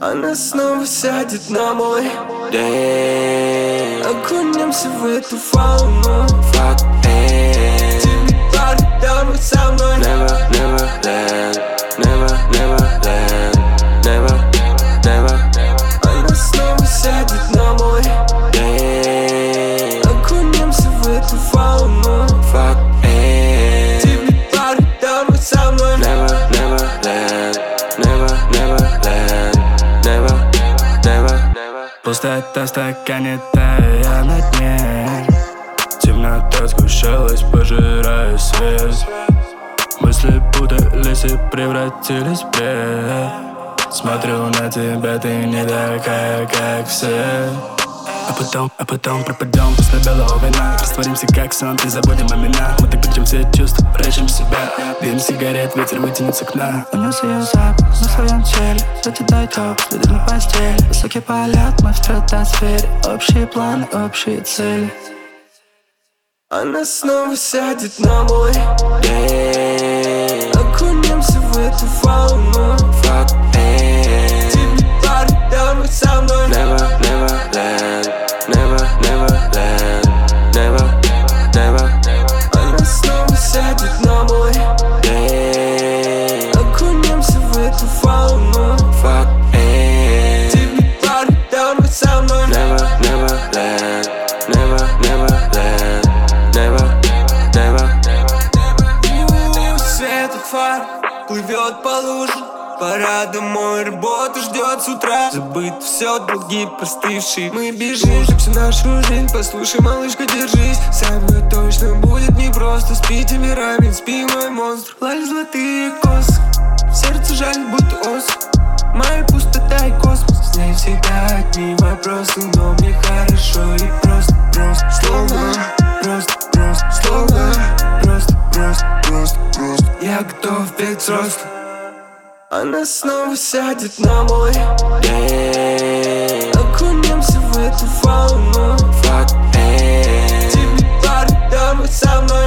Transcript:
Она снова сядет на мой день. Окунемся в эту волну. Fuck it. Тебе пары домой со мной. Never, never land. Never, never land. Never, never. Она снова сядет на мой день. Окунемся в эту волну. Fuck it. Тебе пары домой со мной. Never, never land. Never, never land. Never, never, never. Пустота в стакане, тая на дне. Темнота сгущалась, пожирая свет. Мысли путались и превратились в бред. Смотрю на тебя, ты не такая, как все. А потом пропадем после белого вина. Растворимся как сон, и забудем о именах. Мы так прячем все чувства, прячем себя. Дым сигарет, ветер вытянет с окна. Унес ее запах на своем теле. Светит дойдет, следы на постели. Высокий полет, мы в стратосфере. Общие планы, общие цели. Она снова сядет на мой день. Окунемся в эту волну. Fuck it. Тебе пары домой со мной. Never, never land. Never, never land. Never, never. Она снова сядет на мой день. Окунемся в эту волну. Fuck it. Тебе пары домой со мной. Never, never land. Never, never land. Never, never. Свет от фар плывет по луже. Пора домой, работа ждет с утра. Забыт все, долги простывшие. Мы бежим, всю нашу жизнь. Послушай, малышка, держись. Со мной точно будет непросто. Спи, темперамент, спи, мой монстр. Лали золотые косы, в сердце жаль, будто ос. Моя пустота и космос. С ней всегда одни вопросы. Но мне хорошо и просто, словно просто. Я готов петь взрослый. Она снова сядет на мой день. Окунемся в эту волну. Fuck it. Тебе пары домой со мной.